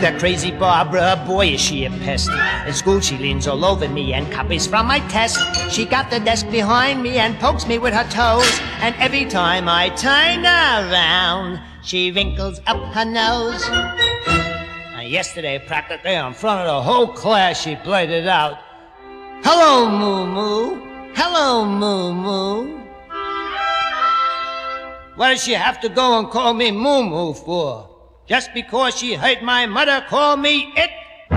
that crazy Barbara, boy is she a pest. In school she leans all over me and copies from my test. She got the desk behind me and pokes me with her toes. And every time I turn around, she wrinkles up her nose. Yesterday, practically in front of the whole class, she blurted out, "Hello, Moo Moo. Hello, Moo Moo." What does she have to go and call me Moo Moo for? Just because she heard my mother call me it?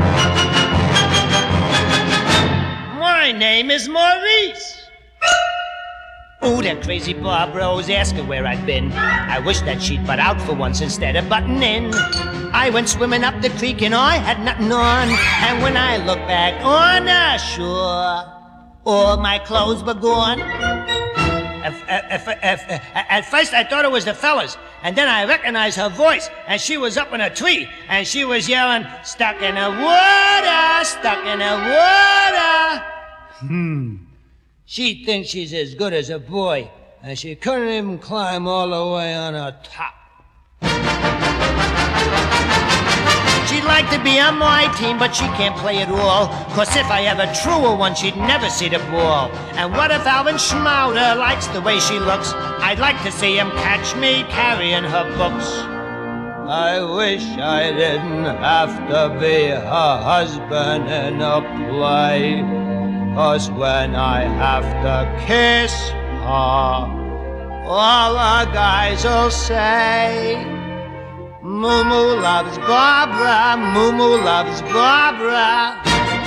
My name is Maurice. Ooh, that crazy Barbara always asking where I've been. I wish that she'd butt out for once instead of butting in. I went swimming up the creek and I had nothing on. And when I looked back on the shore, all my clothes were gone. At first I thought it was the fellas, and then I recognized her voice, and she was up in a tree, and she was yelling, "Stuck in the water, stuck in the water." She thinks she's as good as a boy, and she couldn't even climb all the way on her top. She'd like to be on my team, but she can't play at all. 'Cause if I ever threw her one, she'd never see the ball. And what if Alvin Schmouder likes the way she looks? I'd like to see him catch me carrying her books. I wish I didn't have to be her husband in a play. 'Cause when I have to kiss her, all the guys'll say, "Moo Moo loves Barbara, Moo Moo loves Barbara."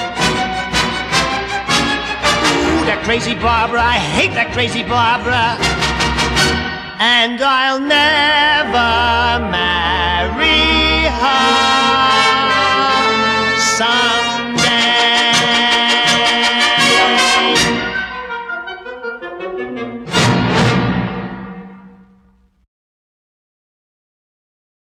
Ooh, that crazy Barbara, I hate that crazy Barbara. And I'll never marry her someday.